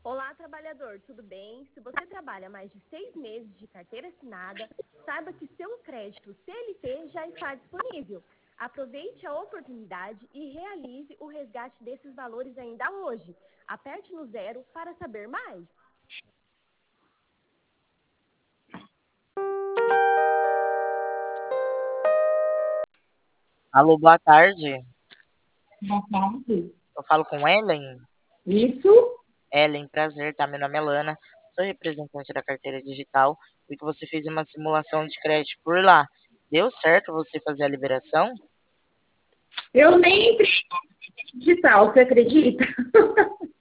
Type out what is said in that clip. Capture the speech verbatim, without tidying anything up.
Olá, trabalhador, tudo bem? Se você trabalha mais de seis meses de carteira assinada, saiba que seu crédito C L T já está disponível. Aproveite a oportunidade e realize o resgate desses valores ainda hoje. Aperte no zero para saber mais. Alô, boa tarde. Boa tarde. Eu falo com Ellen. Isso? Ellen, prazer, tá? Meu nome é Lana, sou representante da carteira digital e que você fez uma simulação de crédito por lá. Deu certo você fazer a liberação? Eu nem entrei no digital, você acredita?